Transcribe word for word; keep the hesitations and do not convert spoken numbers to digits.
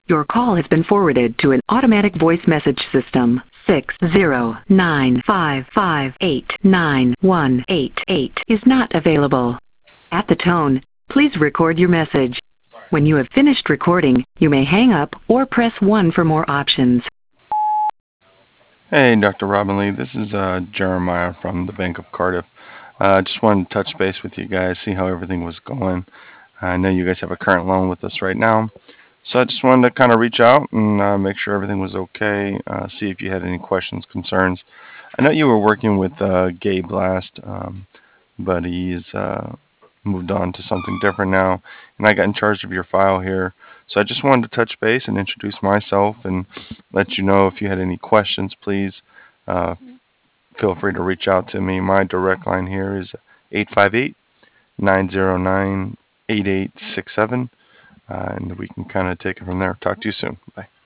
Your call has been forwarded to an automatic voice message system. six zero nine five five eight nine one eight eight is not available. At the tone, please record your message. When you have finished recording, you may hang up or press one for more options. Hey, Doctor Robin Lee. This is uh, Jeremiah from the Bank of Cardiff. I uh, just wanted to touch base with you guys, see how everything was going. I know you guys have a current loan with us right now. So I just wanted to kind of reach out and uh, make sure everything was okay, uh, see if you had any questions, concerns. I know you were working with uh, Gabe last, um, but he's uh, moved on to something different now, and I got in charge of your file here. So I just wanted to touch base and introduce myself and let you know if you had any questions, please uh, feel free to reach out to me. My direct line here is eight five eight, nine zero nine, eight eight six seven, uh, and we can kind of take it from there. Talk to you soon. Bye.